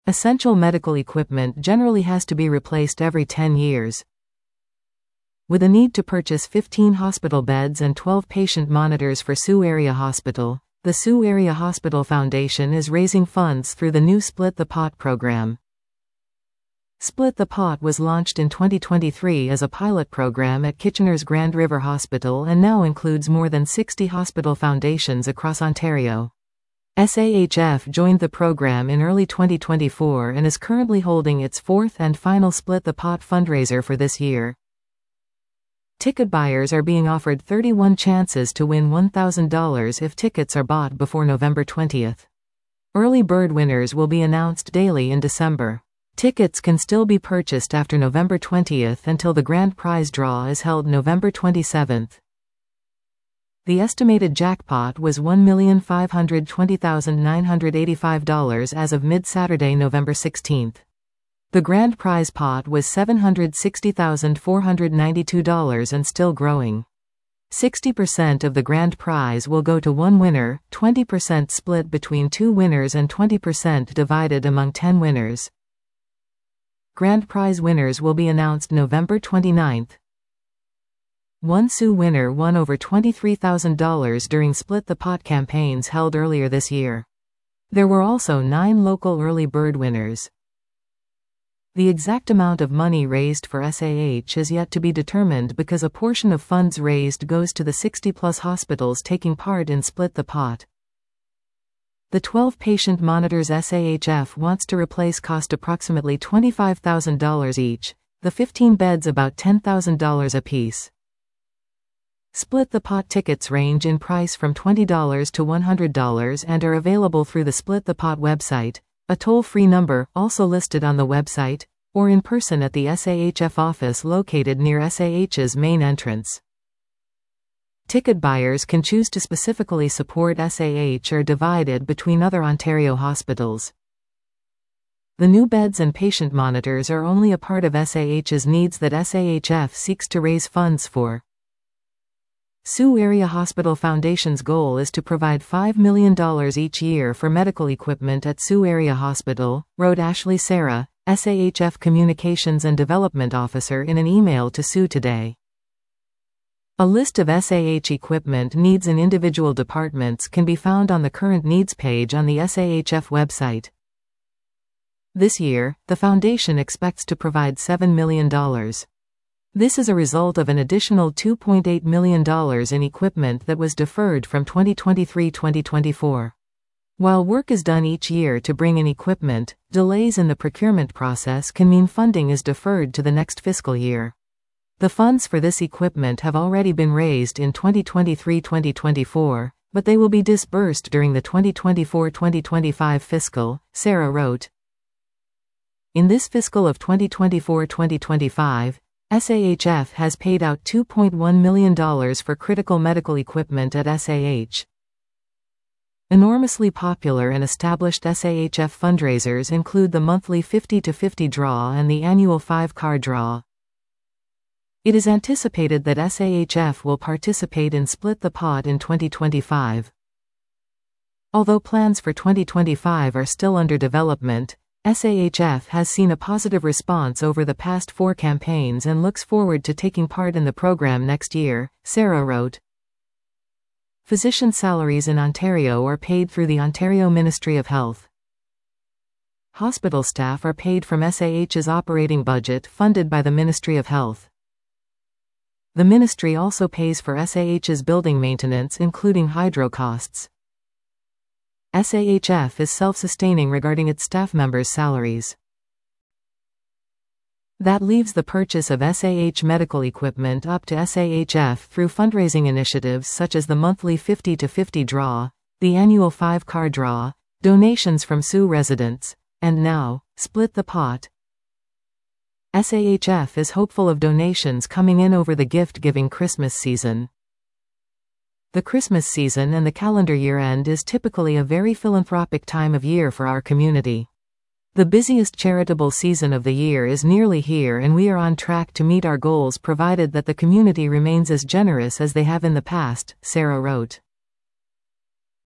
Essential medical equipment generally has to be replaced every 10 years. With a need to purchase 15 hospital beds and 12 patient monitors for Sioux Area Hospital, the Sioux Area Hospital Foundation is raising funds through the new Split the Pot program. Split the Pot was launched in 2023 as a pilot program at Kitchener's Grand River Hospital and now includes more than 60 hospital foundations across Ontario. SAHF joined the program in early 2024 and is currently holding its fourth and final Split the Pot fundraiser for this year. Ticket buyers are being offered 31 chances to win $1,000 if tickets are bought before November 20th. Early bird winners will be announced daily in December. Tickets can still be purchased after November 20th until the grand prize draw is held November 27th. The estimated jackpot was $1,520,985 as of mid-Saturday, November 16th. The grand prize pot was $760,492 and still growing. 60% of the grand prize will go to one winner, 20% split between two winners and 20% divided among 10 winners. Grand prize winners will be announced November 29th. One Sioux winner won over $23,000 during Split the Pot campaigns held earlier this year. There were also 9 local early bird winners. The exact amount of money raised for SAH is yet to be determined because a portion of funds raised goes to the 60-plus hospitals taking part in Split the Pot. The 12 patient monitors SAHF wants to replace cost approximately $25,000 each, the 15 beds about $10,000 apiece. Split the Pot tickets range in price from $20 to $100 and are available through the Split the Pot website, a toll-free number also listed on the website, or in person at the SAHF office located near SAH's main entrance. Ticket buyers can choose to specifically support SAH or divide it between other Ontario hospitals. The new beds and patient monitors are only a part of SAH's needs that SAHF seeks to raise funds for. Sioux Area Hospital Foundation's goal is to provide $5 million each year for medical equipment at Sioux Area Hospital, wrote Ashley Sarah, SAHF Communications and Development Officer in an email to Sioux Today. A list of SAH equipment needs in individual departments can be found on the current needs page on the SAHF website. This year, the foundation expects to provide $7 million. This is a result of an additional $2.8 million in equipment that was deferred from 2023-2024. While work is done each year to bring in equipment, delays in the procurement process can mean funding is deferred to the next fiscal year. The funds for this equipment have already been raised in 2023-2024, but they will be disbursed during the 2024-2025 fiscal, Sarah wrote. In this fiscal of 2024-2025, SAHF has paid out $2.1 million for critical medical equipment at SAH. Enormously popular and established SAHF fundraisers include the monthly 50-50 draw and the annual 5-car draw. It is anticipated that SAHF will participate in Split the Pot in 2025. Although plans for 2025 are still under development, SAHF has seen a positive response over the past 4 campaigns and looks forward to taking part in the program next year, Sarah wrote. Physician salaries in Ontario are paid through the Ontario Ministry of Health. Hospital staff are paid from SAH's operating budget funded by the Ministry of Health. The ministry also pays for SAH's building maintenance, including hydro costs. SAHF is self-sustaining regarding its staff members' salaries. That leaves the purchase of SAH medical equipment up to SAHF through fundraising initiatives such as the monthly 50-50 draw, the annual 5-car draw, donations from Sioux residents, and now, Split the Pot. SAHF is hopeful of donations coming in over the gift-giving Christmas season. The Christmas season and the calendar year-end is typically a very philanthropic time of year for our community. The busiest charitable season of the year is nearly here, and we are on track to meet our goals provided that the community remains as generous as they have in the past, Sarah wrote.